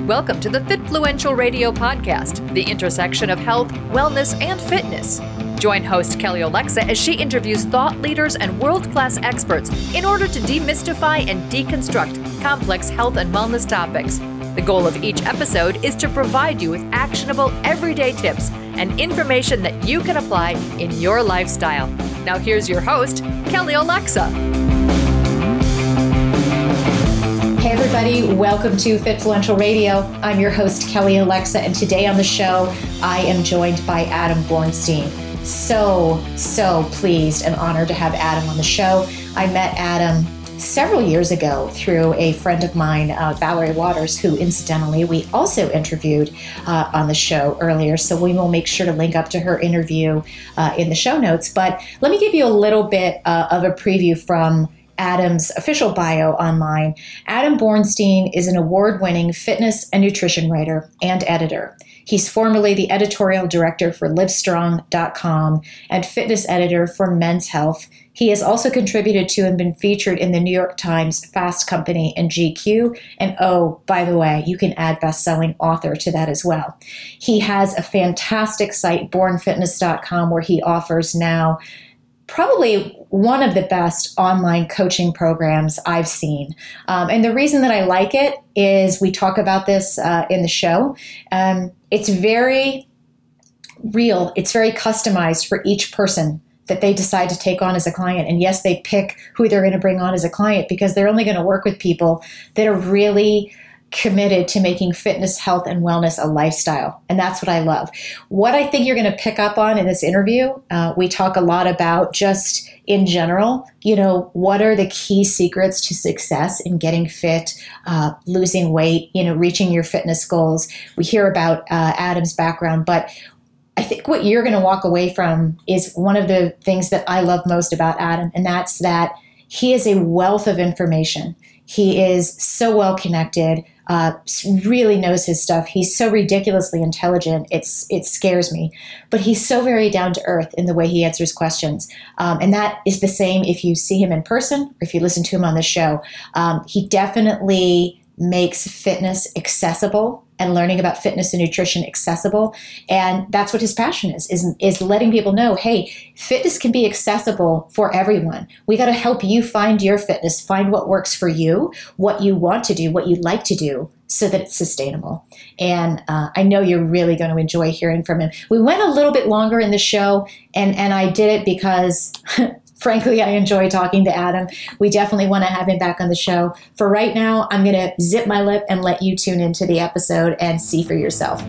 Welcome to the Fitfluential Radio Podcast, the intersection of health, wellness, and fitness. Join host Kelly Alexa as she interviews thought leaders and world-class experts in order to demystify and deconstruct complex health and wellness topics. The goal of each episode is to provide you with actionable, everyday tips and information that you can apply in your lifestyle. Now here's your host, Kelly Alexa. Hey everybody, welcome to Fitfluential Radio. I'm your host, Kelly Alexa, and today on the show, I am joined by Adam Bornstein. So pleased and honored to have Adam on the show. I met Adam several years ago through a friend of mine, Valerie Waters, who incidentally we also interviewed on the show earlier. So we will make sure to link up to her interview in the show notes. But let me give you a little bit of a preview from Adam's official bio online. Adam Bornstein is an award-winning fitness and nutrition writer and editor. He's formerly the editorial director for Livestrong.com and fitness editor for Men's Health. He has also contributed to and been featured in the New York Times, Fast Company, and GQ. And oh, by the way, you can add best-selling author to that as well. He has a fantastic site, bornfitness.com, where he offers now probably one of the best online coaching programs I've seen. And the reason that I like it is we talk about this in the show. It's very real. It's very customized for each person that they decide to take on as a client. And yes, they pick who they're going to bring on as a client because they're only going to work with people that are really committed to making fitness, health, and wellness a lifestyle. And that's what I love. What I think you're going to pick up on in this interview, we talk a lot about just in general, what are the key secrets to success in getting fit, losing weight, reaching your fitness goals. We hear about Adam's background, but I think what you're going to walk away from is one of the things that I love most about Adam, and that's that he is a wealth of information. He is so well connected, really knows his stuff. He's so ridiculously intelligent, it scares me. But he's so very down to earth in the way he answers questions. And that is the same if you see him in person or if you listen to him on the show. He definitely makes fitness accessible and learning about fitness and nutrition accessible. And that's what his passion is letting people know, hey, fitness can be accessible for everyone. We got to help you find your fitness, find what works for you, what you want to do, what you like to do, so that it's sustainable. And I know you're really going to enjoy hearing from him. We went a little bit longer in the show, and I did it because frankly, I enjoy talking to Adam. We definitely want to have him back on the show. For right now, I'm going to zip my lip and let you tune into the episode and see for yourself.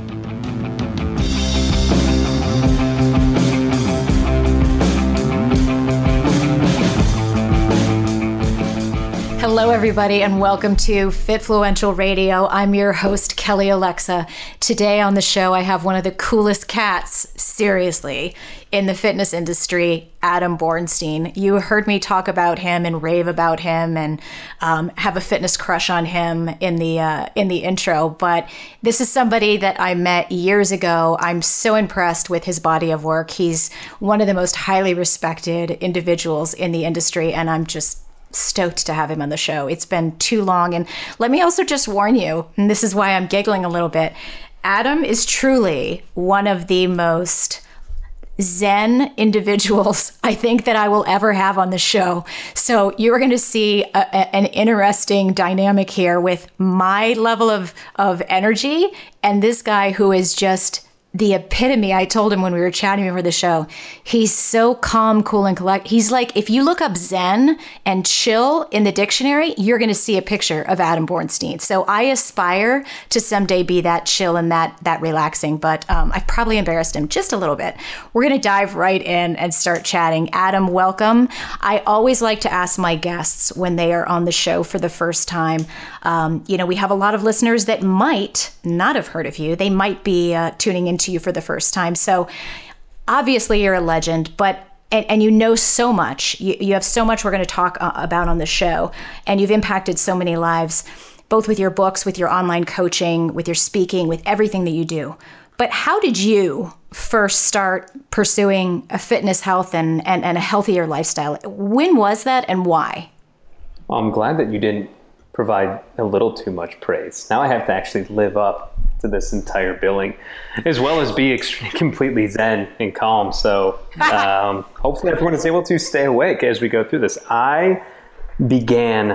Hello, everybody, and welcome to Fitfluential Radio. I'm your host, Kelly Alexa. Today on the show, I have one of the coolest cats, seriously, in the fitness industry, Adam Bornstein. You heard me talk about him and rave about him and have a fitness crush on him in the intro. But this is somebody that I met years ago. I'm so impressed with his body of work. He's one of the most highly respected individuals in the industry, and I'm just stoked to have him on the show. It's been too long. And let me also just warn you, and this is why I'm giggling a little bit, Adam is truly one of the most zen individuals I think that I will ever have on the show. So you're going to see an interesting dynamic here with my level of energy and this guy who is just the epitome. I told him when we were chatting before the show, he's so calm, cool, and collect. He's like, if you look up Zen and chill in the dictionary, you're going to see a picture of Adam Bornstein. So I aspire to someday be that chill and that relaxing, but I've probably embarrassed him just a little bit. We're going to dive right in and start chatting. Adam, welcome. I always like to ask my guests when they are on the show for the first time. We have a lot of listeners that might not have heard of you. They might be tuning into you for the first time. So obviously you're a legend, but and you know so much. You have so much we're going to talk about on the show, and you've impacted so many lives, both with your books, with your online coaching, with your speaking, with everything that you do. But how did you first start pursuing a fitness, health, and a healthier lifestyle? When was that and why? Well, I'm glad that you didn't provide a little too much praise. Now I have to actually live up to this entire billing, as well as be completely zen and calm. So hopefully everyone is able to stay awake as we go through this. I began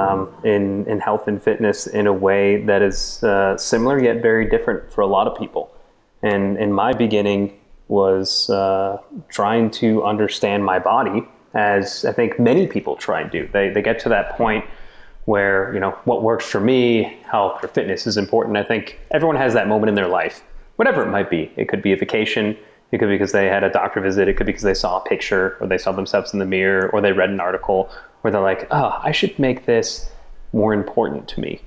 in health and fitness in a way that is similar yet very different for a lot of people. And in my beginning was trying to understand my body, as I think many people try and do. They get to that point where, what works for me, health or fitness is important. I think everyone has that moment in their life, whatever it might be. It could be a vacation. It could be because they had a doctor visit. It could be because they saw a picture, or they saw themselves in the mirror, or they read an article, or they're like, oh, I should make this more important to me.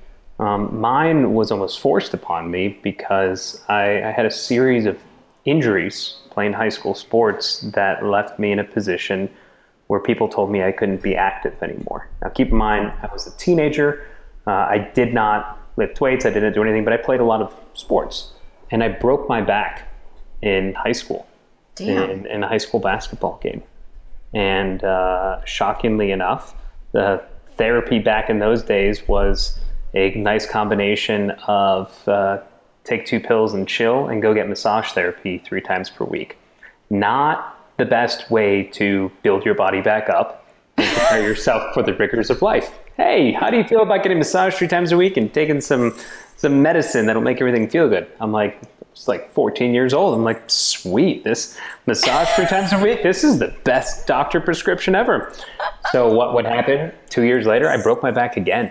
Mine was almost forced upon me because I had a series of injuries playing high school sports that left me in a position where people told me I couldn't be active anymore. Now, keep in mind, I was a teenager. I did not lift weights. I didn't do anything, but I played a lot of sports. And I broke my back in high school, in a high school basketball game. And shockingly enough, the therapy back in those days was a nice combination of take 2 pills and chill and go get massage therapy 3 times per week. Not the best way to build your body back up and prepare yourself for the rigors of life. Hey, how do you feel about getting massage 3 times a week and taking some medicine that'll make everything feel good? I'm like, it's like 14 years old. I'm like, sweet, this massage 3 times a week, this is the best doctor prescription ever. So what happened? 2 years later, I broke my back again.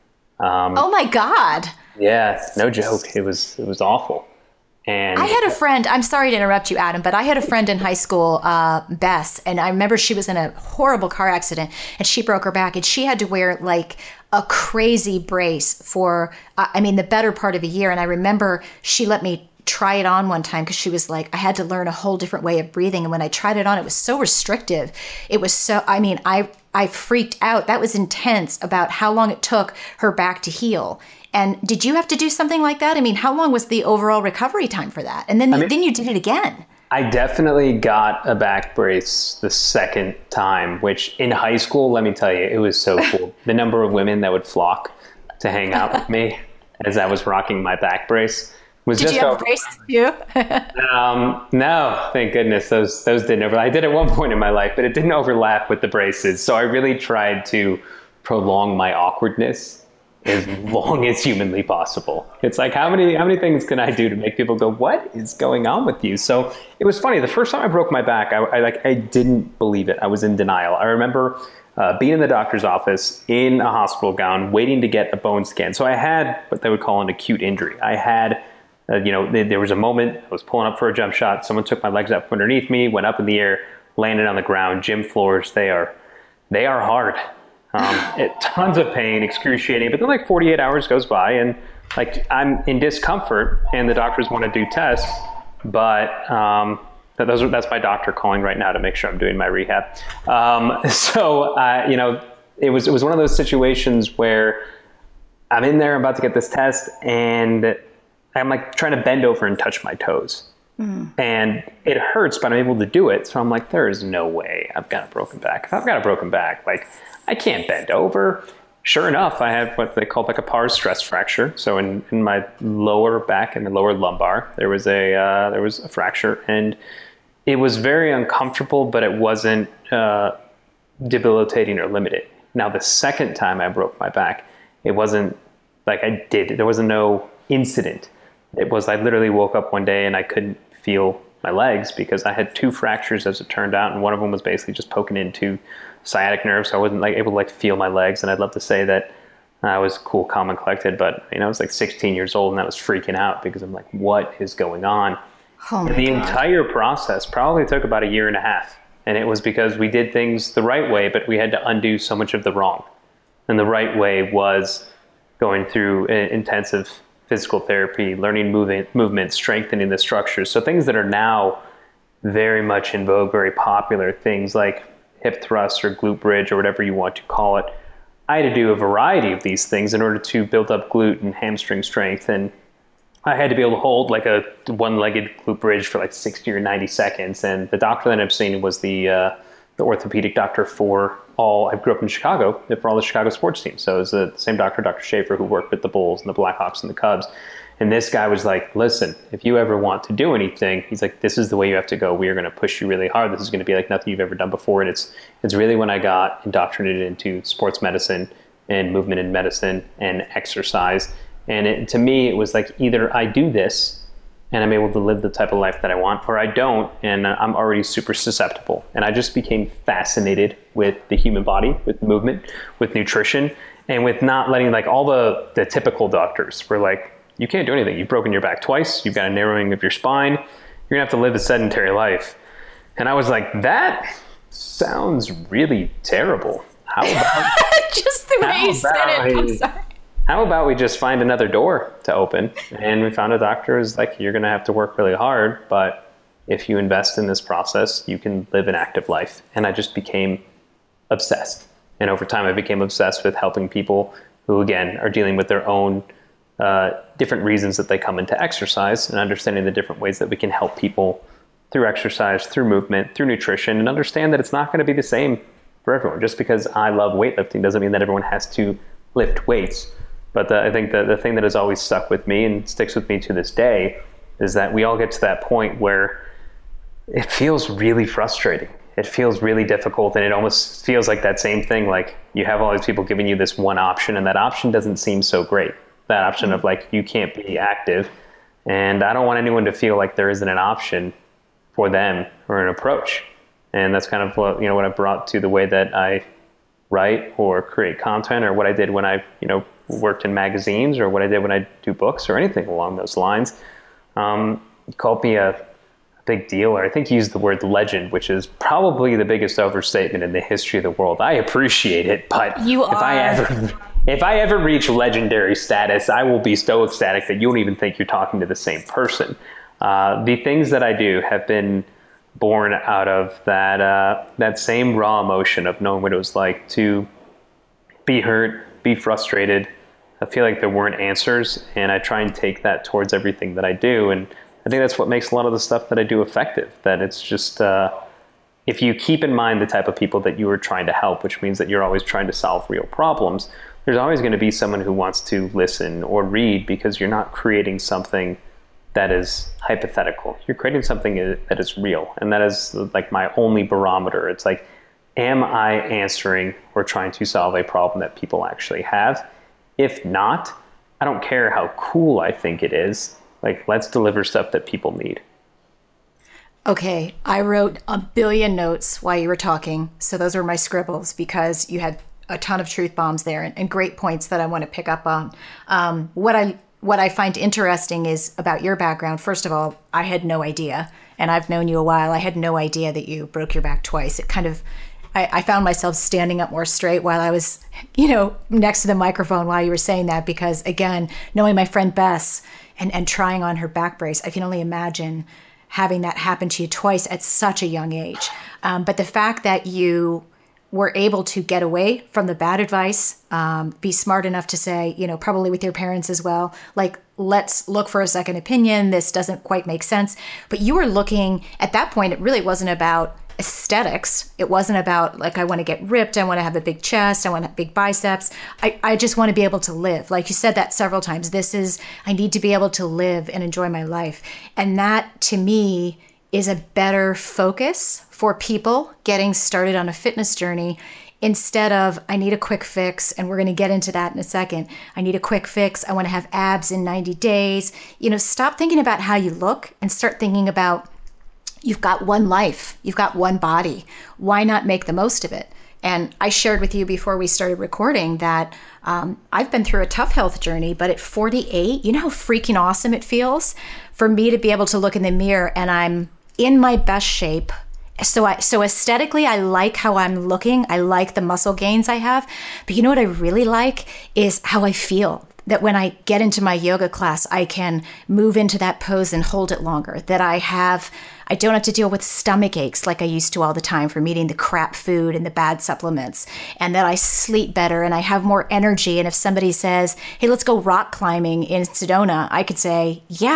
Oh my God. Yeah, no joke. It was awful. And I had a friend, I'm sorry to interrupt you, Adam, but I had a friend in high school, Bess, and I remember she was in a horrible car accident and she broke her back and she had to wear like a crazy brace for, the better part of a year. And I remember she let me try it on one time because she was like, I had to learn a whole different way of breathing. And when I tried it on, it was so restrictive. It was so, I freaked out. That was intense about how long it took her back to heal. And did you have to do something like that? How long was the overall recovery time for that? And then you did it again. I definitely got a back brace the second time, which in high school, let me tell you, it was so cool. The number of women that would flock to hang out with me as I was rocking my back brace was Did just you have braces too? No, thank goodness. Those didn't overlap. I did at one point in my life, but it didn't overlap with the braces. So I really tried to prolong my awkwardness as long as humanly possible. It's like, how many things can I do to make people go, what is going on with you? So it was funny. The first time I broke my back, I didn't believe it. I was in denial. I remember being in the doctor's office in a hospital gown, waiting to get a bone scan. So I had what they would call an acute injury. I had, there was a moment, I was pulling up for a jump shot. Someone took my legs up from underneath me, went up in the air, landed on the ground. Gym floors, they are hard. Tons of pain, excruciating, but then like 48 hours goes by and like I'm in discomfort and the doctors want to do tests, but that's my doctor calling right now to make sure I'm doing my rehab. It was one of those situations where I'm in there, I'm about to get this test and I'm like trying to bend over and touch my toes. And it hurts, but I'm able to do it. So I'm like, there is no way I've got a broken back. If I've got a broken back, like I can't bend over. Sure enough, I have what they call like a pars stress fracture. So in my lower back and the lower lumbar, there was a fracture, and it was very uncomfortable, but it wasn't debilitating or limited. Now, the second time I broke my back, it wasn't like there wasn't no incident. It was I literally woke up one day and I couldn't feel my legs because I had 2 fractures as it turned out, and one of them was basically just poking into sciatic nerve, so I wasn't like able to like feel my legs. And I'd love to say that I was cool, calm, and collected, but I was like 16 years old and I was freaking out because I'm like, what is going on? Oh the entire process probably took about 1.5 years, and it was because we did things the right way, but we had to undo so much of the wrong. And the right way was going through intensive physical therapy, learning movement, strengthening the structures. So things that are now very much in vogue, very popular, things like hip thrust or glute bridge or whatever you want to call it. I had to do a variety of these things in order to build up glute and hamstring strength. And I had to be able to hold like a one-legged glute bridge for like 60 or 90 seconds. And the doctor that I'm seeing was the the orthopedic doctor for I grew up in Chicago, for all the Chicago sports teams. So it was the same doctor, Dr. Schaefer, who worked with the Bulls and the Blackhawks and the Cubs. And this guy was like, listen, if you ever want to do anything, he's like, this is the way you have to go. We are going to push you really hard. This is going to be like nothing you've ever done before. And it's really when I got indoctrinated into sports medicine and movement in medicine and exercise. And to me, it was like, either I do this and I'm able to live the type of life that I want, or I don't, and I'm already super susceptible. And I just became fascinated with the human body, with movement, with nutrition, and with not letting, like, all the typical doctors were like, you can't do anything. You've broken your back twice. You've got a narrowing of your spine. You're going to have to live a sedentary life. And I was like, that sounds really terrible. How about just the way you said it? I'm sorry. How about we just find another door to open? And we found a doctor who's like, you're going to have to work really hard, but if you invest in this process, you can live an active life. And I just became obsessed. And over time, I became obsessed with helping people who, again, are dealing with their own different reasons that they come into exercise, and understanding the different ways that we can help people through exercise, through movement, through nutrition, and understand that it's not going to be the same for everyone. Just because I love weightlifting doesn't mean that everyone has to lift weights. But I think the thing that has always stuck with me and sticks with me to this day is that we all get to that point where it feels really frustrating. It feels really difficult, and it almost feels like that same thing, like you have all these people giving you this one option, and that option doesn't seem so great. That option of like, you can't be active. And I don't want anyone to feel like there isn't an option for them or an approach. And that's kind of what I brought to the way that I write or create content, or what I did when I, worked in magazines, or what I did when I do books, or anything along those lines. You called me a big deal, or I think you used the word legend, which is probably the biggest overstatement in the history of the world. I appreciate it, but if I ever reach legendary status, I will be so ecstatic that you won't even think you're talking to the same person. The things that I do have been born out of that same raw emotion of knowing what it was like to be hurt, be frustrated. I feel like there weren't answers, and I try and take that towards everything that I do. And I think that's what makes a lot of the stuff that I do effective, that it's just, if you keep in mind the type of people that you are trying to help, which means that you're always trying to solve real problems, there's always going to be someone who wants to listen or read, because you're not creating something that is hypothetical. You're creating something that is real. And that is like my only barometer. It's like, am I answering or trying to solve a problem that people actually have? If not, I don't care how cool I think it is. Like, let's deliver stuff that people need. Okay, I wrote a billion notes while you were talking. So those were my scribbles, because you had a ton of truth bombs there and great points that I want to pick up on. What I find interesting is about your background. First of all, I had no idea, and I've known you a while. I had no idea that you broke your back twice. It kind of, I found myself standing up more straight while I was, next to the microphone while you were saying that, because again, knowing my friend Bess and trying on her back brace, I can only imagine having that happen to you twice at such a young age. But the fact that you were able to get away from the bad advice, be smart enough to say, probably with your parents as well, like, let's look for a second opinion. This doesn't quite make sense. But you were looking, at that point, it really wasn't about aesthetics. It wasn't about like, I want to get ripped. I want to have a big chest. I want to have big biceps. I just want to be able to live. Like you said that several times. I need to be able to live and enjoy my life. And that to me is a better focus for people getting started on a fitness journey, instead of, I need a quick fix, and we're going to get into that in a second. I need a quick fix. I want to have abs in 90 days. Stop thinking about how you look and start thinking about, you've got one life, you've got one body. Why not make the most of it? And I shared with you before we started recording that I've been through a tough health journey, but at 48, you know how freaking awesome it feels for me to be able to look in the mirror and I'm in my best shape. So aesthetically, I like how I'm looking. I like the muscle gains I have. But you know what I really like is how I feel. That when I get into my yoga class, I can move into that pose and hold it longer. That I don't have to deal with stomach aches like I used to all the time from eating the crap food and the bad supplements. And that I sleep better and I have more energy. And if somebody says, hey, let's go rock climbing in Sedona, I could say, yeah.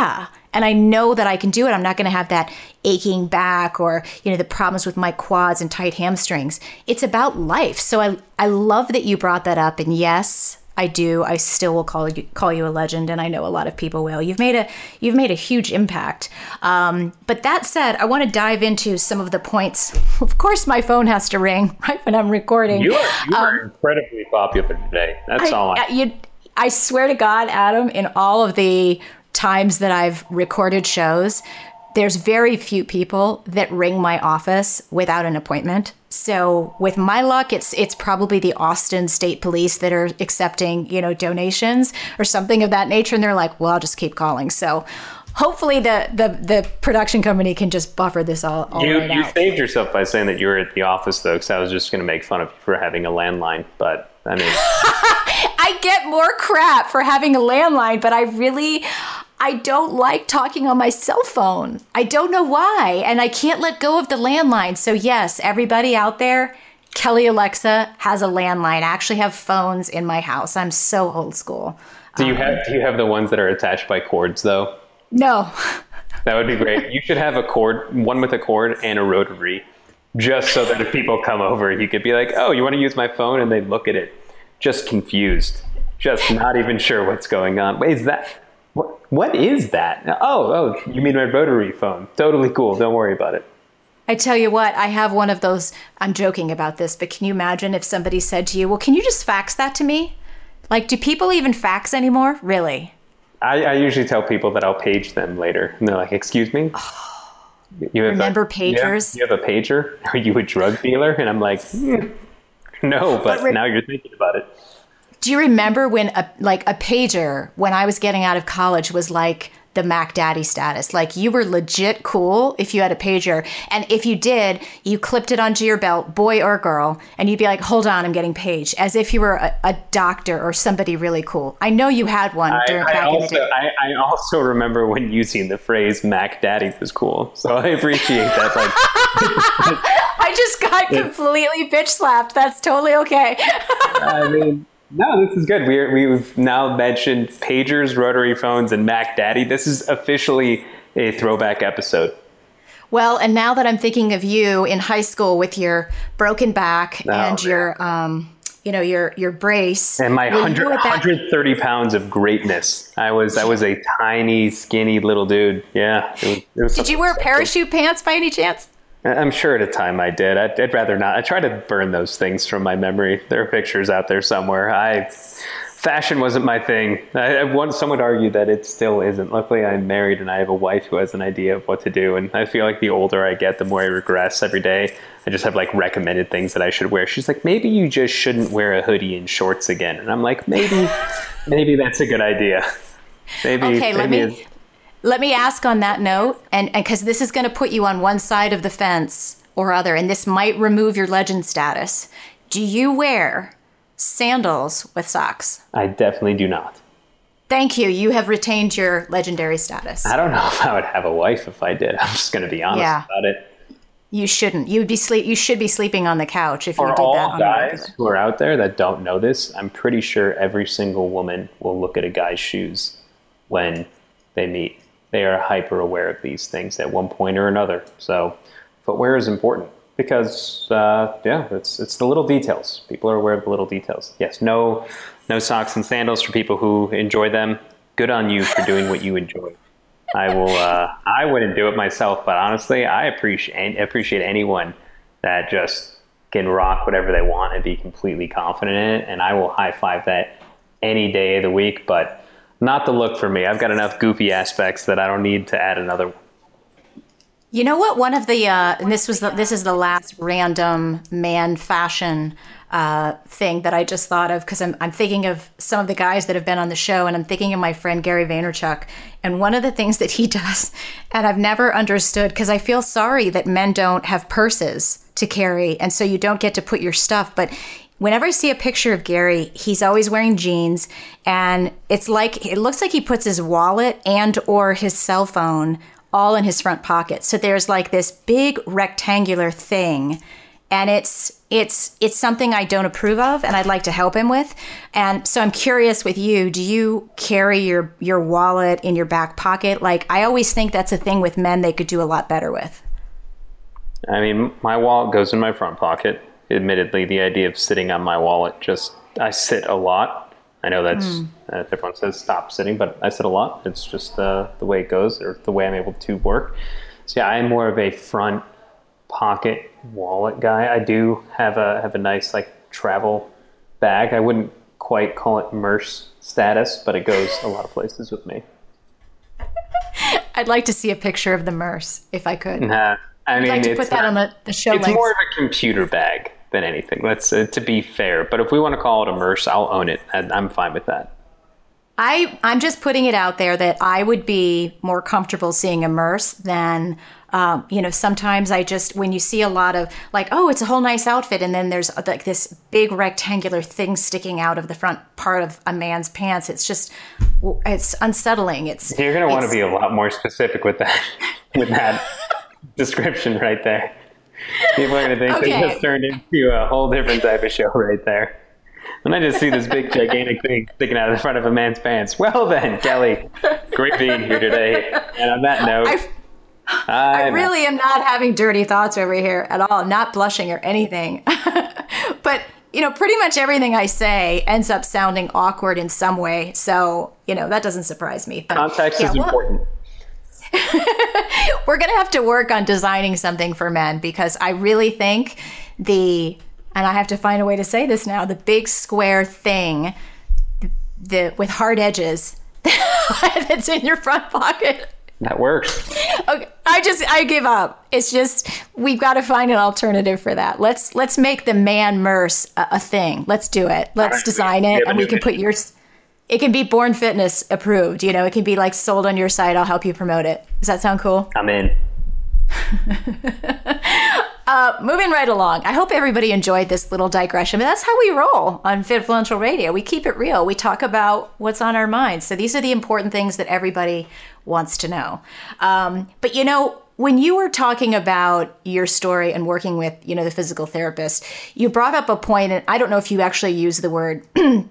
And I know that I can do it. I'm not going to have that aching back or, the problems with my quads and tight hamstrings. It's about life. So I love that you brought that up. And yes, I do. I still will call you a legend, and I know a lot of people will. You've made a huge impact. But that said, I want to dive into some of the points. Of course, my phone has to ring right when I'm recording. You are incredibly popular today. That's all. I swear to God, Adam, in all of the times that I've recorded shows, there's very few people that ring my office without an appointment. So with my luck, it's probably the Austin State Police that are accepting, donations or something of that nature. And they're like, well, I'll just keep calling. So hopefully the production company can just buffer this all right out. You saved yourself by saying that you were at the office, though, because I was just going to make fun of you for having a landline. But I mean, I get more crap for having a landline, but I don't like talking on my cell phone. I don't know why. And I can't let go of the landline. So yes, everybody out there, Kelly Alexa has a landline. I actually have phones in my house. I'm so old school. Do you have the ones that are attached by cords, though? No. That would be great. You should have a cord, one with a cord and a rotary, just so that if people come over, you could be like, oh, you want to use my phone? And they look at it just confused, just not even sure what's going on. Wait, is that... What is that? Oh, you mean my rotary phone. Totally cool. Don't worry about it. I tell you what, I have one of those. I'm joking about this, but can you imagine if somebody said to you, well, can you just fax that to me? Like, do people even fax anymore? Really? I usually tell people that I'll page them later. And they're like, excuse me? Remember pagers? You have a pager? Are you a drug dealer? And I'm like, no, but now you're thinking about it. Do you remember when a pager, when I was getting out of college, was like the Mac Daddy status? Like, you were legit cool if you had a pager. And if you did, you clipped it onto your belt, boy or girl, and you'd be like, hold on, I'm getting paged, as if you were a doctor or somebody really cool. I know you had one back in the day. I also remember when using the phrase Mac Daddy was cool. So I appreciate that. I just got completely bitch slapped. That's totally okay. I mean... No, this is good. We've now mentioned pagers, rotary phones, and Mac Daddy. This is officially a throwback episode. Well, and now that I'm thinking of you in high school with your broken back and your brace and my 130 pounds of greatness. I was a tiny, skinny little dude. Yeah. It was Did you wear parachute pants by any chance? I'm sure at a time I did. I'd rather not. I try to burn those things from my memory. There are pictures out there somewhere. Fashion wasn't my thing. Some would argue that it still isn't. Luckily, I'm married and I have a wife who has an idea of what to do. And I feel like the older I get, the more I regress every day. I just have recommended things that I should wear. She's like, maybe you just shouldn't wear a hoodie and shorts again. And I'm like, maybe that's a good idea. Let me ask on that note, and because this is going to put you on one side of the fence or other, and this might remove your legend status. Do you wear sandals with socks? I definitely do not. Thank you. You have retained your legendary status. I don't know if I would have a wife if I did. I'm just going to be honest about it. You shouldn't. You should be sleeping on the couch if you did that. For all guys who are out there that don't know this, I'm pretty sure every single woman will look at a guy's shoes when they meet. They are hyper aware of these things at one point or another. So footwear is important because, it's the little details. People are aware of the little details. Yes, no socks and sandals for people who enjoy them. Good on you for doing what you enjoy. I wouldn't do it myself, but honestly, I appreciate anyone that just can rock whatever they want and be completely confident in it. And I will high five that any day of the week, but not the look for me. I've got enough goofy aspects that I don't need to add another one. You know what? One of the and this is the last random man fashion thing that I just thought of, because I'm thinking of some of the guys that have been on the show, and I'm thinking of my friend Gary Vaynerchuk. And one of the things that he does, and I've never understood, because I feel sorry that men don't have purses to carry, and so you don't get to put your stuff, but whenever I see a picture of Gary, he's always wearing jeans, and it looks like he puts his wallet and or his cell phone all in his front pocket. So there's this big rectangular thing, And it's something I don't approve of, and I'd like to help him with. And so I'm curious with you, do you carry your wallet in your back pocket? Like, I always think that's a thing with men they could do a lot better with. I mean, my wallet goes in my front pocket. Admittedly, the idea of sitting on my wallet, I sit a lot. I know that's, everyone says stop sitting, but I sit a lot. It's just the way it goes, or the way I'm able to work. So yeah, I'm more of a front pocket wallet guy. I do have a nice like travel bag. I wouldn't quite call it MERS status, but it goes a lot of places with me. I'd like to see a picture of the MERS if I could. I'd like to put that on the show. It's more of a computer bag than anything. Let's to be fair. But if we want to call it a MERS, I'll own it. I'm fine with that. I'm just putting it out there that I would be more comfortable seeing a MERS than, sometimes when you see a lot of like, oh, it's a whole nice outfit, and then there's like this big rectangular thing sticking out of the front part of a man's pants. It's unsettling. You're going to want to be a lot more specific with that description right there. People are going to think they just turned into a whole different type of show right there. And I just see this big, gigantic thing sticking out of the front of a man's pants. Well then, Kelly, great being here today. And on that note, I really am not having dirty thoughts over here at all. Not blushing or anything. But, pretty much everything I say ends up sounding awkward in some way. So, that doesn't surprise me. But, context is important. We're going to have to work on designing something for men, because I really think and I have to find a way to say this now, the big square thing with hard edges that's in your front pocket. That works. Okay, I give up. It's just, we've got to find an alternative for that. Let's make the man MERS a thing. Let's do it. Let's design it, and we can put it can be Born Fitness approved. It can be like sold on your site. I'll help you promote it. Does that sound cool? I'm in. Moving right along. I hope everybody enjoyed this little digression, but that's how we roll on Fitfluential Radio. We keep it real. We talk about what's on our minds. So these are the important things that everybody wants to know. But when you were talking about your story and working with, the physical therapist, you brought up a point, and I don't know if you actually used the word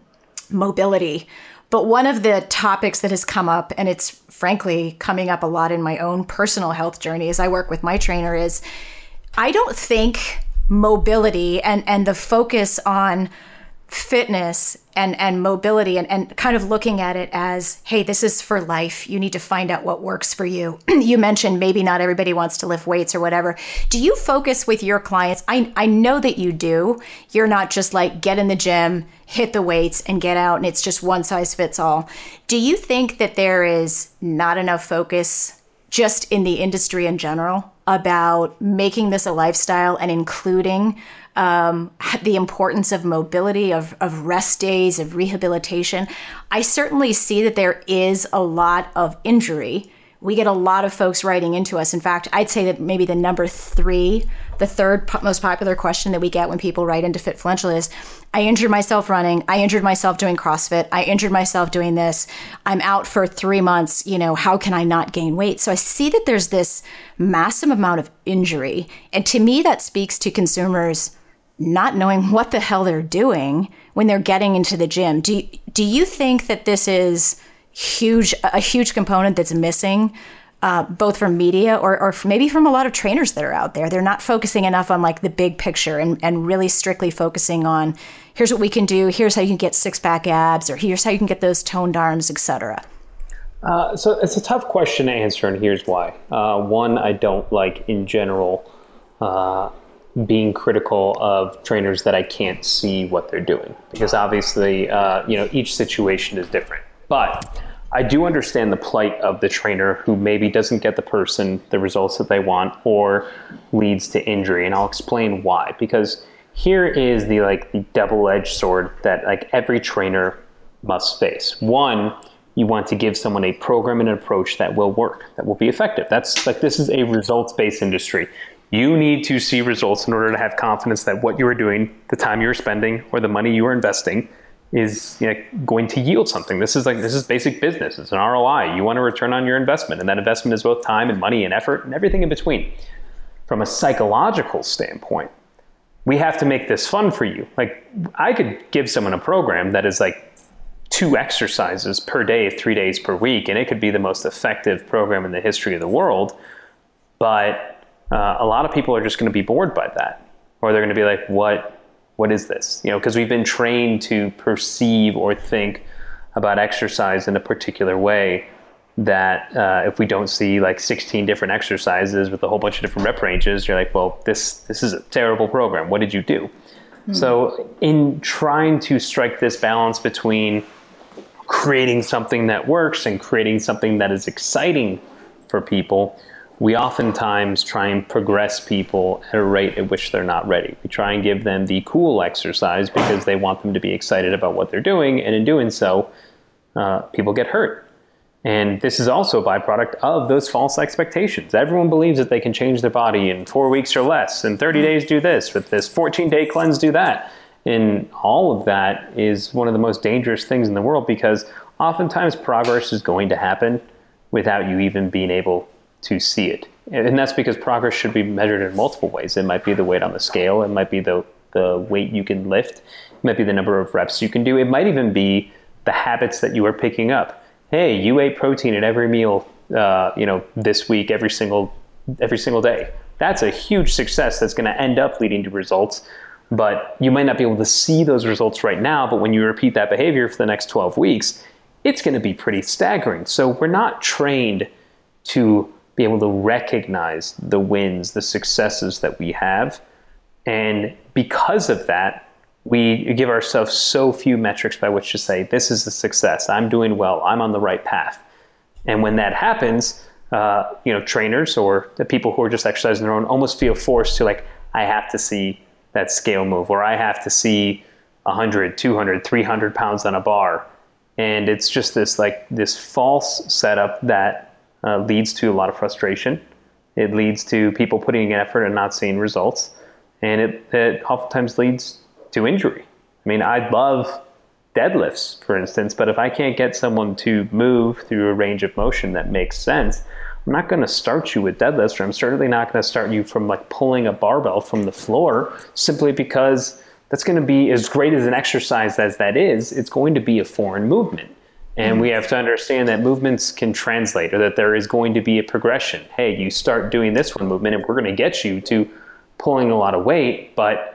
mobility, but one of the topics that has come up, and it's frankly coming up a lot in my own personal health journey as I work with my trainer, is I don't think mobility and the focus on fitness and mobility and kind of looking at it as, hey, this is for life. You need to find out what works for you. You mentioned maybe not everybody wants to lift weights or whatever. Do you focus with your clients? I know that you do. You're not just like get in the gym, hit the weights and get out and it's just one size fits all. Do you think that there is not enough focus just in the industry in general about making this a lifestyle and including the importance of mobility, of rest days, of rehabilitation? I certainly see that there is a lot of injury. We get a lot of folks writing into us. In fact, I'd say that maybe the third most popular question that we get when people write into Fitfluential is, I injured myself running. I injured myself doing CrossFit. I injured myself doing this. I'm out for 3 months. How can I not gain weight? So I see that there's this massive amount of injury. And to me, that speaks to consumers not knowing what the hell they're doing when they're getting into the gym. Do you think that this is a huge component that's missing, both from media or maybe from a lot of trainers that are out there? They're not focusing enough on like the big picture and really strictly focusing on, here's what we can do, here's how you can get six-pack abs, or here's how you can get those toned arms, etc. So it's a tough question to answer, and here's why. One, I don't like in general being critical of trainers that I can't see what they're doing, because obviously, each situation is different. But I do understand the plight of the trainer who maybe doesn't get the results that they want, or leads to injury. And I'll explain why. Because here is the double-edged sword that every trainer must face. One, you want to give someone a program and an approach that will work, that will be effective. This is a results-based industry. You need to see results in order to have confidence that what you are doing, the time you're spending, or the money you are investing is going to yield something. This is basic business. It's an ROI. You want a return on your investment, and that investment is both time and money and effort and everything in between. From a psychological standpoint, we have to make this fun for you. Like, I could give someone a program that is like 2 exercises per day, 3 days per week, and it could be the most effective program in the history of the world. But a lot of people are just going to be bored by that, or they're going to be like, what is this? Because we've been trained to perceive or think about exercise in a particular way that if we don't see like 16 different exercises with a whole bunch of different rep ranges, you're like, well, this is a terrible program. What did you do? So in trying to strike this balance between creating something that works and creating something that is exciting for people, we oftentimes try and progress people at a rate at which they're not ready. We try and give them the cool exercise because they want them to be excited about what they're doing, and in doing so, people get hurt. And this is also a byproduct of those false expectations. Everyone believes that they can change their body in 4 weeks or less, in 30 days do this, with this 14-day cleanse do that. And all of that is one of the most dangerous things in the world, because oftentimes progress is going to happen without you even being able to see it. And that's because progress should be measured in multiple ways. It might be the weight on the scale. It might be the weight you can lift. It might be the number of reps you can do. It might even be the habits that you are picking up. Hey, you ate protein at every meal, this week, every single day. That's a huge success that's going to end up leading to results. But you might not be able to see those results right now, but when you repeat that behavior for the next 12 weeks, it's going to be pretty staggering. So we're not trained to be able to recognize the wins, the successes that we have. And because of that, we give ourselves so few metrics by which to say, this is a success, I'm doing well, I'm on the right path. And when that happens, trainers or the people who are just exercising their own almost feel forced to, like, I have to see that scale move, or I have to see 100, 200, 300 pounds on a bar. And it's just this false setup that leads to a lot of frustration. It leads to people putting in effort and not seeing results. And it oftentimes leads to injury. I mean, I love deadlifts, for instance, but if I can't get someone to move through a range of motion that makes sense, I'm not going to start you with deadlifts, or I'm certainly not going to start you from like pulling a barbell from the floor, simply because that's going to be, as great as an exercise as that is, it's going to be a foreign movement. And we have to understand that movements can translate, or that there is going to be a progression. Hey, you start doing this one movement and we're going to get you to pulling a lot of weight, but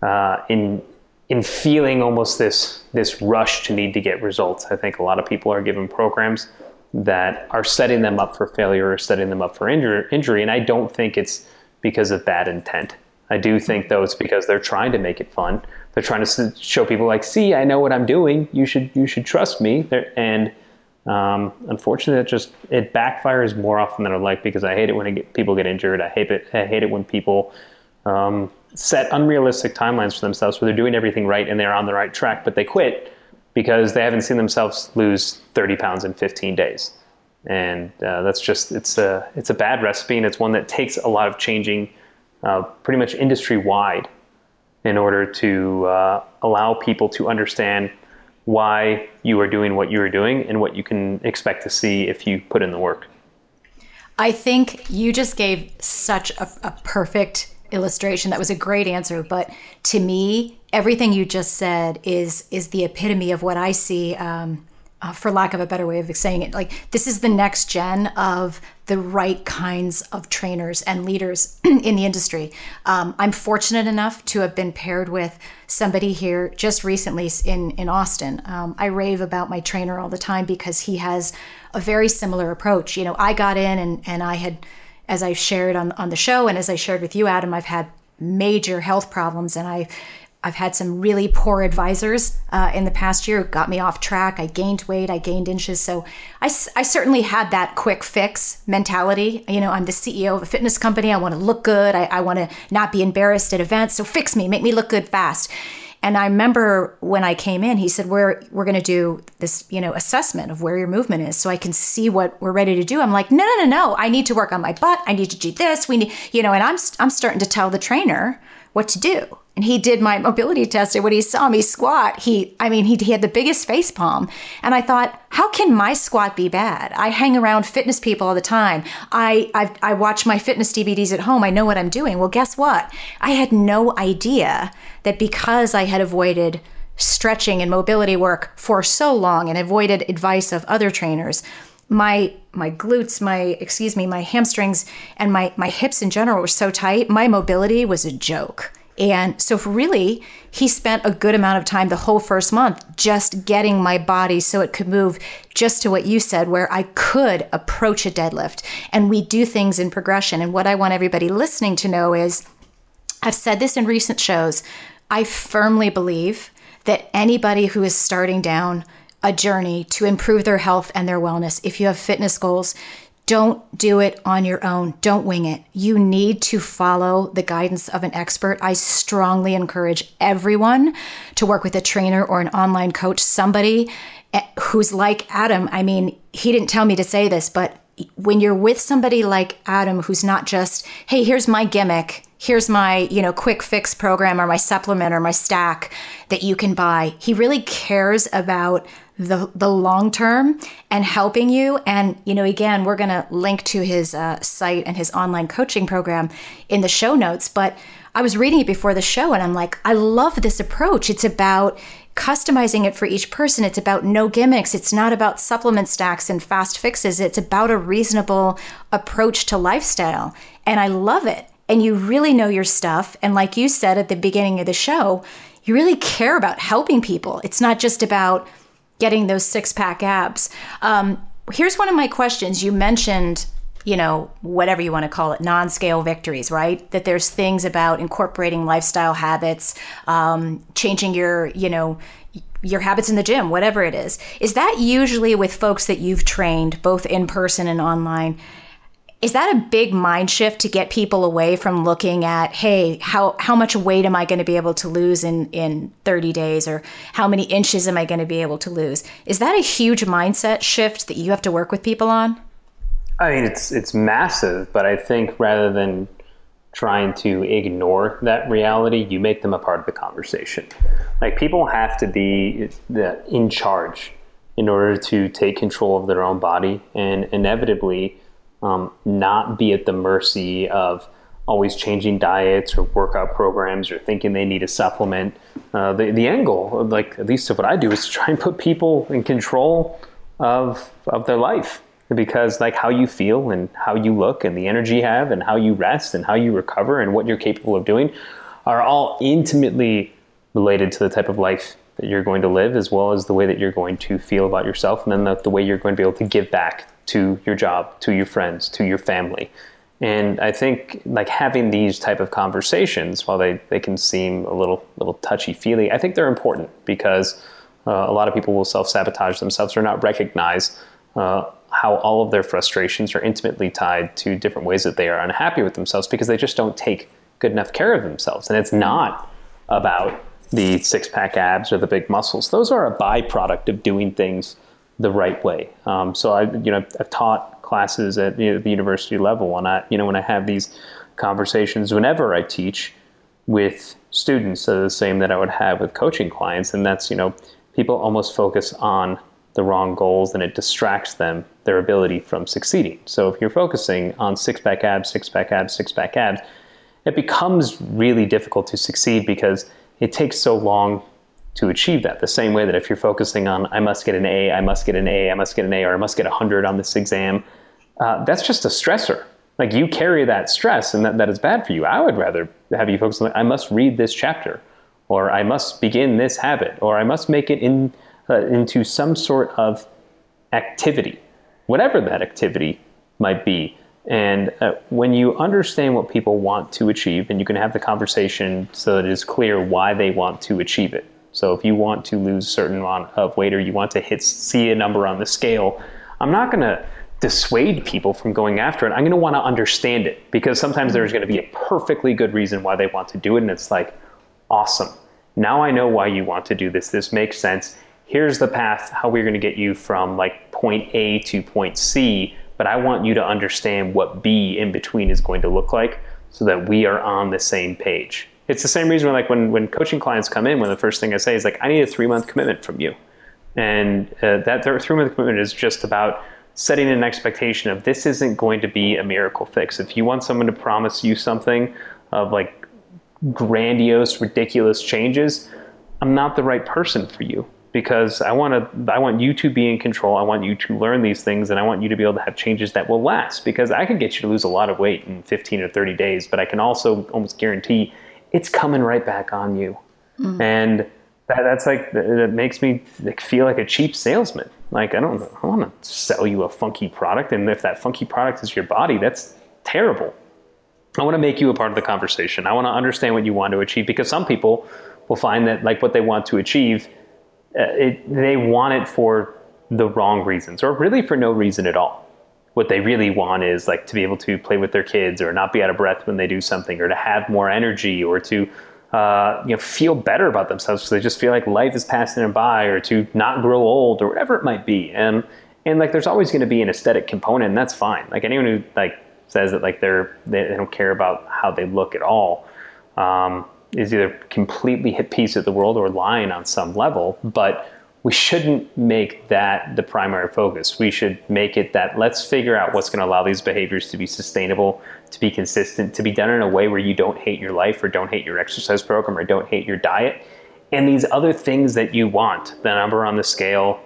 in feeling almost this rush to need to get results, I think a lot of people are given programs that are setting them up for failure or setting them up for injury. And I don't think it's because of bad intent. I do think, though, it's because they're trying to make it fun. They're trying to show people, like, see, I know what I'm doing. You should trust me. And unfortunately, it backfires more often than I'd like, because I hate it when people get injured. I hate it when people set unrealistic timelines for themselves where they're doing everything right and they're on the right track, but they quit because they haven't seen themselves lose 30 pounds in 15 days. And that's just, it's a bad recipe, and it's one that takes a lot of changing pretty much industry-wide in order to allow people to understand why you are doing what you are doing and what you can expect to see if you put in the work. I think you just gave such a perfect illustration. That was a great answer. But to me, everything you just said is the epitome of what I see, for lack of a better way of saying it. Like, this is the next gen of the right kinds of trainers and leaders in the industry. I'm fortunate enough to have been paired with somebody here just recently in Austin. I rave about my trainer all the time because he has a very similar approach. I got in and I had, as I shared on the show and as I shared with you, Adam, I've had major health problems, and I've had some really poor advisors in the past year. It got me off track. I gained weight. I gained inches. So I certainly had that quick fix mentality. I'm the CEO of a fitness company. I want to look good. I want to not be embarrassed at events. So fix me, make me look good fast. And I remember when I came in, he said, we're going to do this, assessment of where your movement is so I can see what we're ready to do. I'm like, no. I need to work on my butt. I need to do this. We need, and I'm starting to tell the trainer what to do. And he did my mobility test, and when he saw me squat, he had the biggest face palm. And I thought, how can my squat be bad? I hang around fitness people all the time. I watch my fitness DVDs at home. I know what I'm doing. Well, guess what? I had no idea that because I had avoided stretching and mobility work for so long and avoided advice of other trainers, my glutes, my hamstrings, and my hips in general were so tight, my mobility was a joke. And so really, he spent a good amount of time the whole first month just getting my body so it could move just to what you said, where I could approach a deadlift. And we do things in progression. And what I want everybody listening to know is, I've said this in recent shows, I firmly believe that anybody who is starting down a journey to improve their health and their wellness, if you have fitness goals, don't do it on your own. Don't wing it. You need to follow the guidance of an expert. I strongly encourage everyone to work with a trainer or an online coach, somebody who's like Adam. I mean, he didn't tell me to say this, but when you're with somebody like Adam, who's not just, hey, here's my gimmick, here's my, quick fix program or my supplement or my stack that you can buy. He really cares about the long term and helping you. And, again, we're going to link to his site and his online coaching program in the show notes. But I was reading it before the show and I'm like, I love this approach. It's about customizing it for each person. It's about no gimmicks. It's not about supplement stacks and fast fixes. It's about a reasonable approach to lifestyle. And I love it. And you really know your stuff. And like you said at the beginning of the show, you really care about helping people. It's not just about getting those six-pack abs. Here's one of my questions. You mentioned, whatever you want to call it, non-scale victories, right? That there's things about incorporating lifestyle habits, changing your habits in the gym, whatever it is. Is that usually with folks that you've trained, both in person and online? Is that a big mind shift to get people away from looking at, hey, how much weight am I going to be able to lose in 30 days, or how many inches am I going to be able to lose? Is that a huge mindset shift that you have to work with people on? I mean, it's massive, but I think rather than trying to ignore that reality, you make them a part of the conversation. Like, people have to be in charge in order to take control of their own body and inevitably not be at the mercy of always changing diets or workout programs or thinking they need a supplement. The end goal, like at least of what I do, is to try and put people in control of their life, because like how you feel and how you look and the energy you have and how you rest and how you recover and what you're capable of doing are all intimately related to the type of life that you're going to live, as well as the way that you're going to feel about yourself, and then the way you're going to be able to give back to your job, to your friends, to your family. And I think like having these type of conversations, while they can seem a little touchy-feely, I think they're important, because a lot of people will self-sabotage themselves or not recognize how all of their frustrations are intimately tied to different ways that they are unhappy with themselves, because they just don't take good enough care of themselves. And it's not about the six-pack abs or the big muscles. Those are a byproduct of doing things the right way. So I've taught classes at the university level, and when I have these conversations, whenever I teach with students, are the same that I would have with coaching clients, and that's people almost focus on the wrong goals, and it distracts them, their ability from succeeding. So if you're focusing on six-pack abs, six-pack abs, six-pack abs, it becomes really difficult to succeed, because it takes so long to achieve that. The same way that if you're focusing on, I must get an A, I must get an A, I must get an A, or I must get 100 on this exam, that's just a stressor. Like, you carry that stress, and that is bad for you. I would rather have you focus on, I must read this chapter, or I must begin this habit, or I must make it into some sort of activity, whatever that activity might be. And when you understand what people want to achieve, and you can have the conversation so that it is clear why they want to achieve it. So if you want to lose a certain amount of weight, or you want to see a number on the scale, I'm not going to dissuade people from going after it. I'm going to want to understand it, because sometimes there's going to be a perfectly good reason why they want to do it. And it's like, awesome. Now I know why you want to do this. This makes sense. Here's the path, how we're going to get you from like point A to point C, but I want you to understand what B in between is going to look like, so that we are on the same page. It's the same reason like when coaching clients come in, one of the first thing I say is like, I need a 3-month commitment from you. And that 3-month commitment is just about setting an expectation of this isn't going to be a miracle fix. If you want someone to promise you something of like grandiose, ridiculous changes, I'm not the right person for you, because I want you to be in control. I want you to learn these things, and I want you to be able to have changes that will last, because I can get you to lose a lot of weight in 15 or 30 days, but I can also almost guarantee it's coming right back on you. Mm-hmm. And that's like, that makes me feel like a cheap salesman. Like, I don't want to sell you a funky product. And if that funky product is your body, that's terrible. I want to make you a part of the conversation. I want to understand what you want to achieve, because some people will find that like what they want to achieve, they want it for the wrong reasons, or really for no reason at all. What they really want is like to be able to play with their kids, or not be out of breath when they do something, or to have more energy, or to feel better about themselves because they just feel like life is passing them by, or to not grow old, or whatever it might be. And like there's always going to be an aesthetic component, and that's fine. Like anyone who like says that like they don't care about how they look at all is either completely hit peace with the world or lying on some level. But we shouldn't make that the primary focus. We should make it that let's figure out what's going to allow these behaviors to be sustainable, to be consistent, to be done in a way where you don't hate your life, or don't hate your exercise program, or don't hate your diet. And these other things that you want, the number on the scale,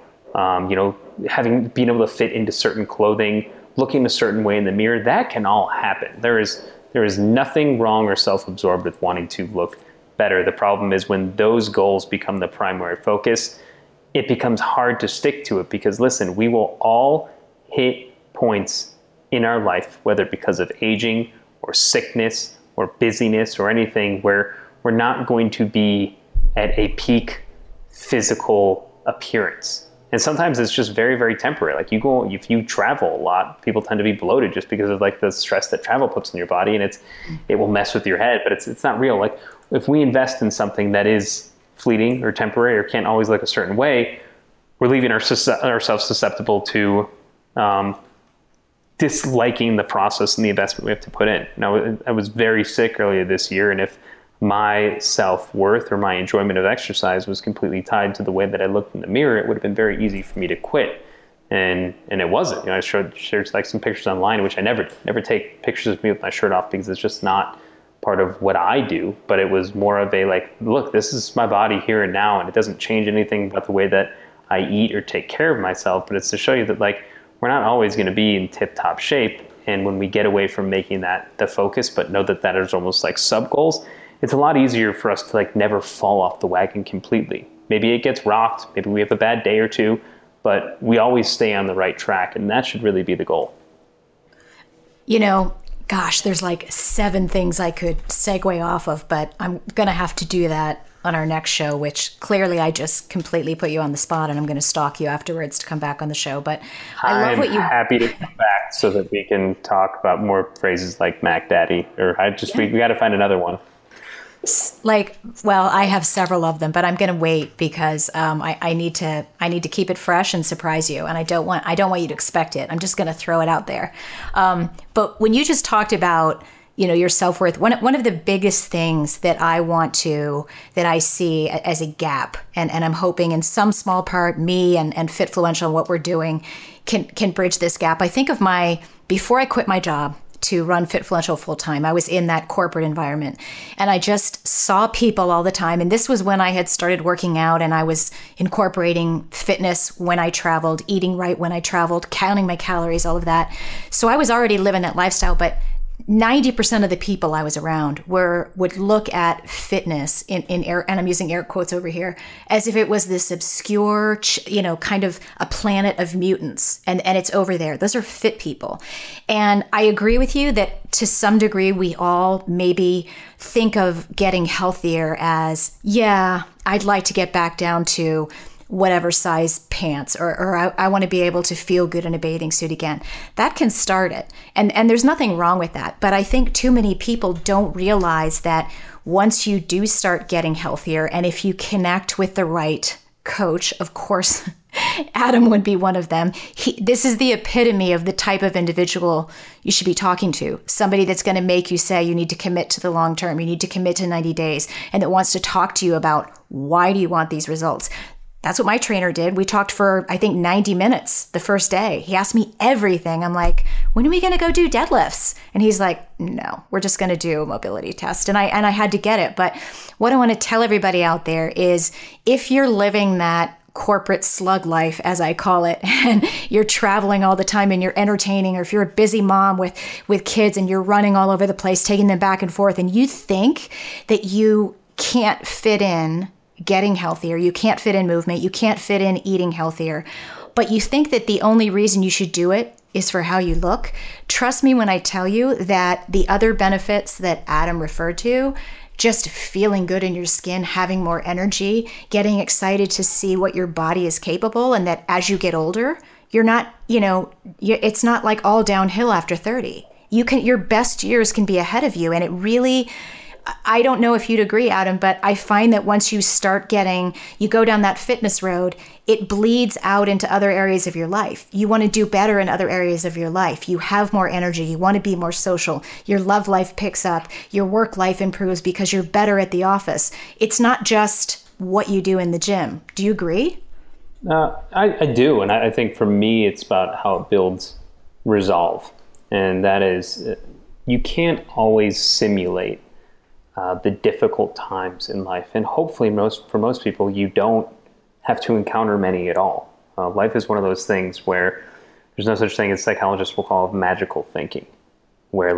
being able to fit into certain clothing, looking a certain way in the mirror, that can all happen. There is nothing wrong or self-absorbed with wanting to look better. The problem is when those goals become the primary focus, it becomes hard to stick to it, because listen, we will all hit points in our life, whether because of aging or sickness or busyness or anything, where we're not going to be at a peak physical appearance. And sometimes it's just very, very temporary. Like if you travel a lot, people tend to be bloated just because of like the stress that travel puts in your body, and it will mess with your head, but it's not real. Like if we invest in something that is fleeting or temporary or can't always look a certain way, we're leaving ourselves susceptible to disliking the process and the investment we have to put in. Now, I was very sick earlier this year, and if my self-worth or my enjoyment of exercise was completely tied to the way that I looked in the mirror, it would have been very easy for me to quit. And it wasn't. I shared like some pictures online, which I never take pictures of me with my shirt off, because it's just not part of what I do. But it was more of a like, look, this is my body here and now, and it doesn't change anything about the way that I eat or take care of myself. But it's to show you that like we're not always going to be in tip-top shape. And when we get away from making that the focus, but know that is almost like sub-goals, it's a lot easier for us to like never fall off the wagon completely. Maybe it gets rocked, maybe we have a bad day or two, but we always stay on the right track, and that should really be the goal. Gosh, there's like 7 things I could segue off of, but I'm going to have to do that on our next show, which clearly I just completely put you on the spot, and I'm going to stalk you afterwards to come back on the show. But I love what you... I'm happy to come back so that we can talk about more phrases like Mac Daddy, or we got to find another one. I have several of them, but I'm going to wait because I need to keep it fresh and surprise you, and I don't want you to expect it. I'm just going to throw it out there. But when you just talked about your self-worth, one of the biggest things that I see as a gap, and I'm hoping in some small part me and Fitfluential and what we're doing can bridge this gap. I think of before I quit my job to run Fitfluential full time, I was in that corporate environment, and I just saw people all the time. And this was when I had started working out, and I was incorporating fitness when I traveled, eating right when I traveled, counting my calories, all of that. So I was already living that lifestyle, but 90% of the people I was around would look at fitness in air, and I'm using air quotes over here, as if it was this obscure, kind of a planet of mutants, and it's over there. Those are fit people. And I agree with you that to some degree we all maybe think of getting healthier as, I'd like to get back down to whatever size pants, or I want to be able to feel good in a bathing suit again. That can start it. And there's nothing wrong with that. But I think too many people don't realize that once you do start getting healthier, and if you connect with the right coach, of course, Adam would be one of them. This is the epitome of the type of individual you should be talking to. Somebody that's going to make you say you need to commit to the long term. You need to commit to 90 days and that wants to talk to you about why do you want these results. That's what my trainer did. We talked for, I think, 90 minutes the first day. He asked me everything. I'm like, when are we going to go do deadlifts? And he's like, no, we're just going to do a mobility test. And I had to get it. But what I want to tell everybody out there is if you're living that corporate slug life, as I call it, and you're traveling all the time and you're entertaining, or if you're a busy mom with kids and you're running all over the place, taking them back and forth, and you think that you can't fit in getting healthier, you can't fit in movement, you can't fit in eating healthier, but you think that the only reason you should do it is for how you look, trust me when I tell you that the other benefits that Adam referred to, just feeling good in your skin, having more energy, getting excited to see what your body is capable, and that as you get older, you're not, it's not like all downhill after 30. Your best years can be ahead of you, and it really, I don't know if you'd agree, Adam, but I find that once you start you go down that fitness road, it bleeds out into other areas of your life. You want to do better in other areas of your life. You have more energy. You want to be more social. Your love life picks up. Your work life improves because you're better at the office. It's not just what you do in the gym. Do you agree? I do. And I think for me, it's about how it builds resolve. And that is, you can't always simulate the difficult times in life. And hopefully for most people, you don't have to encounter many at all. Life is one of those things where there's no such thing as psychologists will call magical thinking, where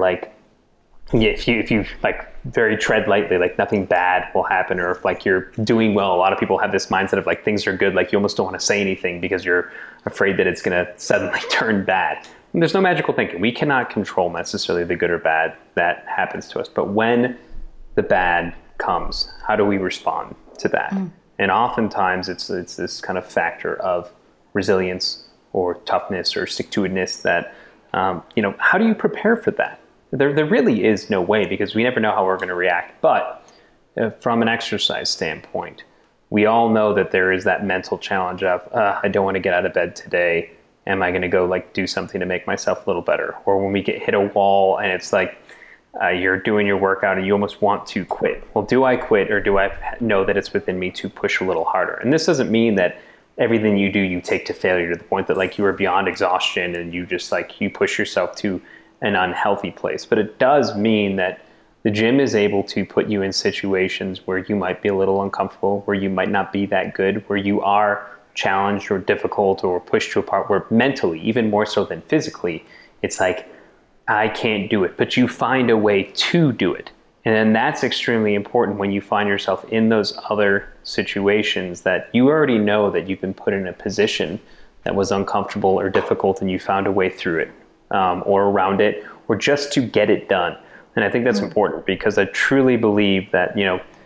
if you very tread lightly, nothing bad will happen, or if you're doing well, a lot of people have this mindset of things are good, you almost don't want to say anything because you're afraid that it's going to suddenly turn bad. And there's no magical thinking. We cannot control necessarily the good or bad that happens to us, but when the bad comes, how do we respond to that? And oftentimes it's this kind of factor of resilience or toughness or stick-to-itiveness that, how do you prepare for that? There really is no way, because we never know how we're going to react. But from an exercise standpoint, we all know that there is that mental challenge of, I don't want to get out of bed today. Am I going to go do something to make myself a little better? Or when we get hit a wall and it's you're doing your workout and you almost want to quit. Well, do I quit, or do I know that it's within me to push a little harder? And this doesn't mean that everything you do, you take to failure to the point that you are beyond exhaustion and you just you push yourself to an unhealthy place. But it does mean that the gym is able to put you in situations where you might be a little uncomfortable, where you might not be that good, where you are challenged or difficult or pushed to a part where mentally, even more so than physically, it's I can't do it, but you find a way to do it. And that's extremely important when you find yourself in those other situations that you already know that you've been put in a position that was uncomfortable or difficult and you found a way through it, or around it, or just to get it done. And I think that's important, because I truly believe that,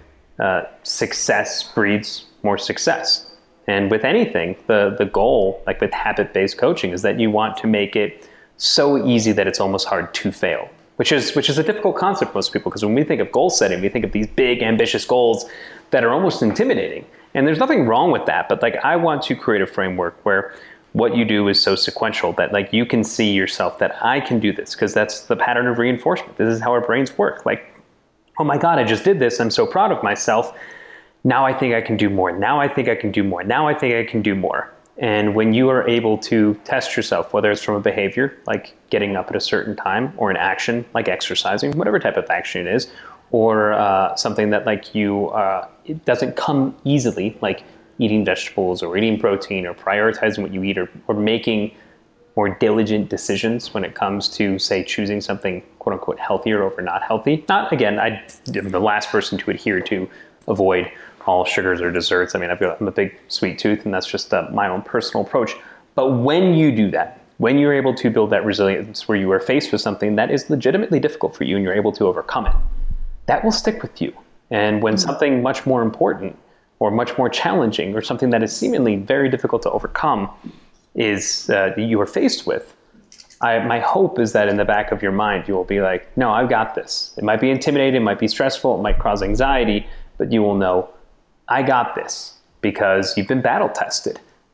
success breeds more success. And with anything, the goal, with habit-based coaching, is that you want to make it so easy that it's almost hard to fail, which is a difficult concept for most people, because when we think of goal setting, we think of these big, ambitious goals that are almost intimidating. And there's nothing wrong with that, but I want to create a framework where what you do is so sequential that you can see yourself that I can do this, because that's the pattern of reinforcement. This is how our brains work. Oh my God, I just did this. I'm so proud of myself. Now I think I can do more. Now I think I can do more. Now I think I can do more. And when you are able to test yourself, whether it's from a behavior, like getting up at a certain time, or an action, like exercising, whatever type of action it is, or something that it doesn't come easily, like eating vegetables or eating protein or prioritizing what you eat, or making more diligent decisions when it comes to, say, choosing something quote unquote healthier over not healthy. Not, again, I'm the last person to adhere to avoid all sugars or desserts. I'm a big sweet tooth, and that's just my own personal approach. But when you do that, when you're able to build that resilience where you are faced with something that is legitimately difficult for you and you're able to overcome it, that will stick with you. And when something much more important or much more challenging, or something that is seemingly very difficult to overcome is you are faced with, my hope is that in the back of your mind, you will be like, no, I've got this. It might be intimidating, it might be stressful, it might cause anxiety, but you will know, I got this, because you've been battle tested.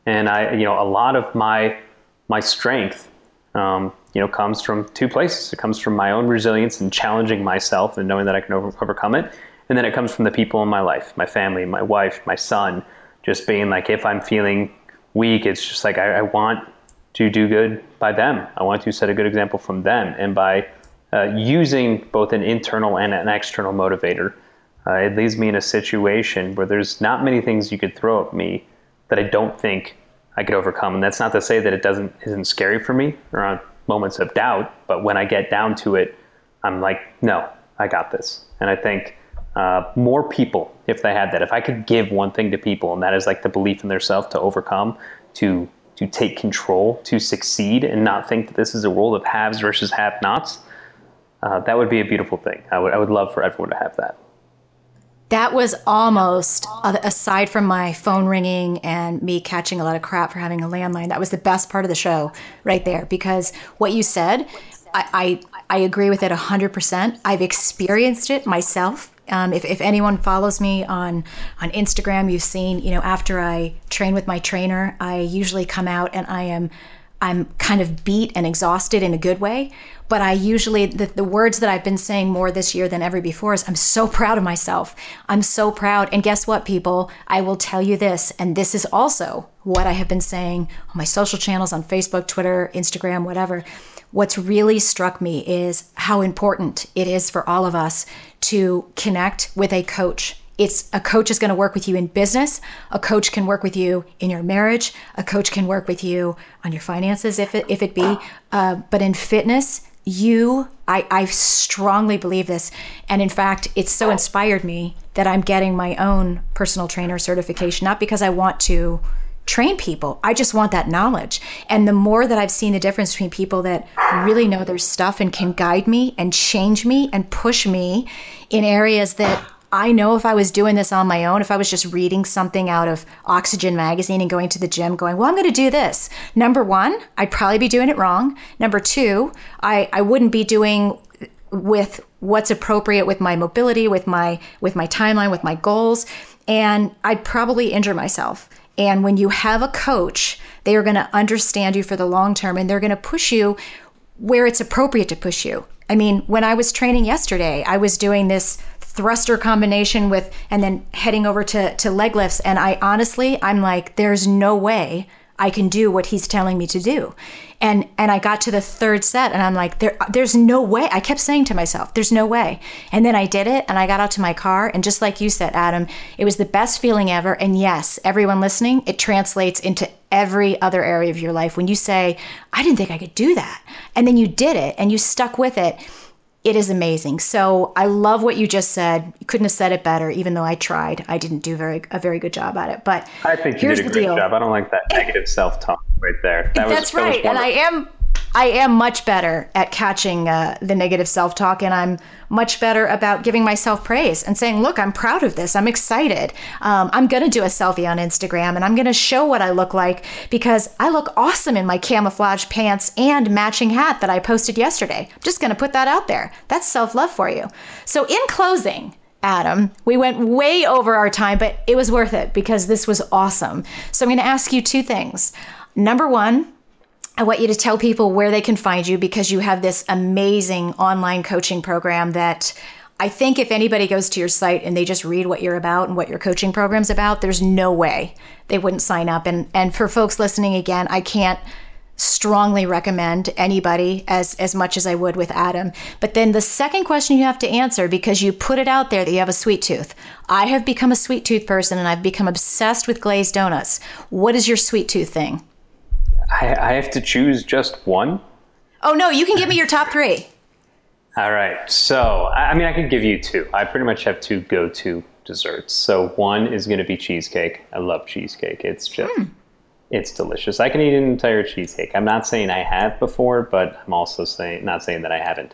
And a lot of my strength, comes from two places. It comes from my own resilience and challenging myself and knowing that I can overcome it. And then it comes from the people in my life, my family, my wife, my son, just being like, if I'm feeling weak, it's just like, I want to do good by them. I want to set a good example from them. And by using both an internal and an external motivator, it leaves me in a situation where there's not many things you could throw at me that I don't think I could overcome. And that's not to say that it isn't scary for me around moments of doubt, but when I get down to it, I'm like, no, I got this. And I think more people, if they had that, if I could give one thing to people, and that is like the belief in themselves to overcome, to take control, to succeed, and not think that this is a world of haves versus have-nots, that would be a beautiful thing. I would love for everyone to have that. That was almost, aside from my phone ringing and me catching a lot of crap for having a landline, that was the best part of the show right there. Because what you said, I agree with it 100%. I've experienced it myself. If anyone follows me on Instagram, you've seen, after I train with my trainer, I usually come out and I'm kind of beat and exhausted in a good way. But I usually, the words that I've been saying more this year than ever before is, I'm so proud of myself. I'm so proud. And guess what, people? I will tell you this, and this is also what I have been saying on my social channels, on Facebook, Twitter, Instagram, whatever. What's really struck me is how important it is for all of us to connect with a coach. A coach is going to work with you in business. A coach can work with you in your marriage. A coach can work with you on your finances, if it be. But in fitness, I strongly believe this. And in fact, it's so inspired me that I'm getting my own personal trainer certification, not because I want to train people. I just want that knowledge. And the more that I've seen the difference between people that really know their stuff and can guide me and change me and push me in areas that I know if I was doing this on my own, if I was just reading something out of Oxygen magazine and going to the gym going, well, I'm going to do this. Number one, I'd probably be doing it wrong. Number two, I wouldn't be doing with what's appropriate with my mobility, with my timeline, with my goals. And I'd probably injure myself. And when you have a coach, they are going to understand you for the long term, and they're going to push you where it's appropriate to push you. I mean, when I was training yesterday, I was doing this thruster combination and then heading over to leg lifts. And I'm like, there's no way I can do what he's telling me to do. And I got to the third set and I'm like, there's no way. I kept saying to myself, there's no way. And then I did it and I got out to my car. And just like you said, Adam, it was the best feeling ever. And yes, everyone listening, it translates into every other area of your life. When you say, I didn't think I could do that. And then you did it and you stuck with it. It is amazing. So I love what you just said. You couldn't have said it better, even though I tried. I didn't do a very good job at it. But I think you did a great job. I don't like that negative self-talk right there. That's right. And I am much better at catching the negative self-talk, and I'm much better about giving myself praise and saying, look, I'm proud of this. I'm excited. I'm going to do a selfie on Instagram, and I'm going to show what I look like because I look awesome in my camouflage pants and matching hat that I posted yesterday. I'm just going to put that out there. That's self-love for you. So in closing, Adam, we went way over our time, but it was worth it because this was awesome. So I'm going to ask you two things. Number one, I want you to tell people where they can find you because you have this amazing online coaching program that I think if anybody goes to your site and they just read what you're about and what your coaching program's about, there's no way they wouldn't sign up. And for folks listening again, I can't strongly recommend anybody as much as I would with Adam. But then the second question you have to answer, because you put it out there that you have a sweet tooth. I have become a sweet tooth person and I've become obsessed with glazed donuts. What is your sweet tooth thing? I have to choose just one? Oh, no, you can give me your top three. All right. So, I could give you two. I pretty much have two go-to desserts. So not is going to be cheesecake. I love cheesecake. It's just, it's delicious. I can eat an entire cheesecake. I'm not saying I have before, but I'm also not saying that I haven't.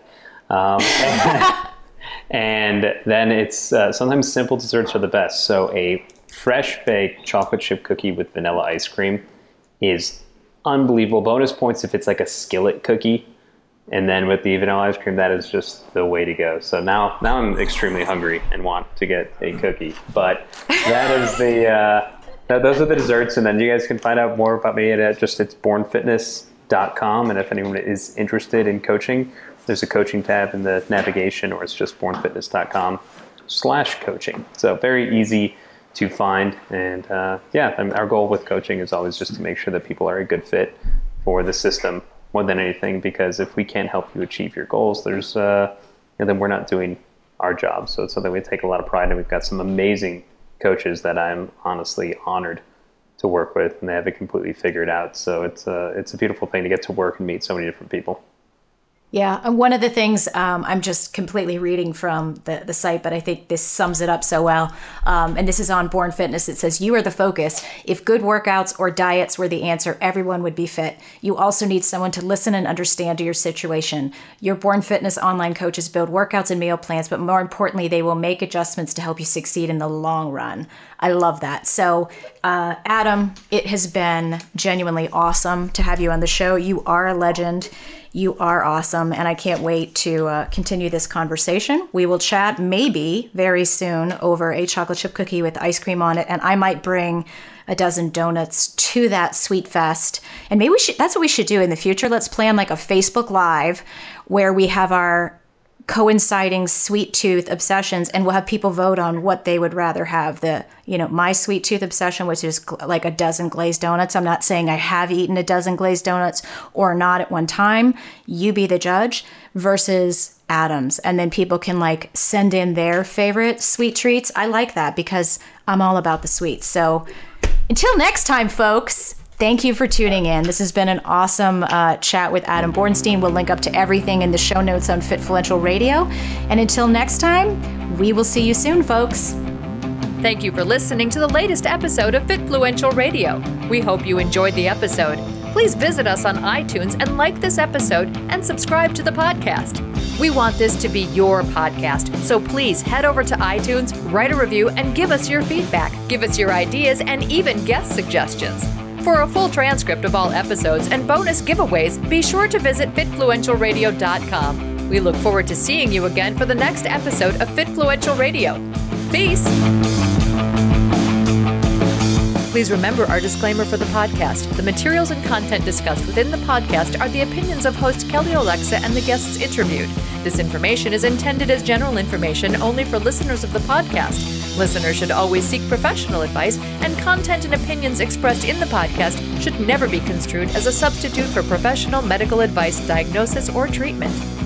And then it's sometimes simple desserts are the best. So a fresh baked chocolate chip cookie with vanilla ice cream is unbelievable. Bonus points if it's like a skillet cookie. And then with the vanilla ice cream, that is just the way to go. So now I'm extremely hungry and want to get a cookie. But that is those are the desserts. And then you guys can find out more about me at it's bornfitness.com. And if anyone is interested in coaching, there's a coaching tab in the navigation, or it's just bornfitness.com/coaching. So very easy to find. And our goal with coaching is always just to make sure that people are a good fit for the system more than anything, because if we can't help you achieve your goals, there's then we're not doing our job. So it's something we take a lot of pride in. We've got some amazing coaches that I'm honestly honored to work with, and they have it completely figured out. So it's a beautiful thing to get to work and meet so many different people. Yeah, and one of the things, I'm just completely reading from the site, but I think this sums it up so well. And this is on Born Fitness. It says, you are the focus. If good workouts or diets were the answer, everyone would be fit. You also need someone to listen and understand your situation. Your Born Fitness online coaches build workouts and meal plans, but more importantly, they will make adjustments to help you succeed in the long run. I love that. So, Adam, it has been genuinely awesome to have you on the show. You are a legend. You are awesome, and I can't wait to continue this conversation. We will chat maybe very soon over a chocolate chip cookie with ice cream on it, and I might bring a dozen donuts to that sweet fest. And maybe that's what we should do in the future. Let's plan like a Facebook Live where we have our coinciding sweet tooth obsessions, and we'll have people vote on what they would rather have. My sweet tooth obsession, which is like a dozen glazed donuts. I'm not saying I have eaten a dozen glazed donuts or not at one time. You be the judge. Versus Adam's. And then people can like send in their favorite sweet treats. I like that because I'm all about the sweets. So until next time, folks, thank you for tuning in. This has been an awesome chat with Adam Bornstein. We'll link up to everything in the show notes on Fitfluential Radio. And until next time, we will see you soon, folks. Thank you for listening to the latest episode of Fitfluential Radio. We hope you enjoyed the episode. Please visit us on iTunes and like this episode and subscribe to the podcast. We want this to be your podcast, so please head over to iTunes, write a review, and give us your feedback. Give us your ideas and even guest suggestions. For a full transcript of all episodes and bonus giveaways, be sure to visit fitfluentialradio.com. We look forward to seeing you again for the next episode of Fitfluential Radio. Peace! Please remember our disclaimer for the podcast. The materials and content discussed within the podcast are the opinions of host Kelly Olexa and the guests interviewed. This information is intended as general information only for listeners of the podcast. Listeners should always seek professional advice, and content and opinions expressed in the podcast should never be construed as a substitute for professional medical advice, diagnosis, or treatment.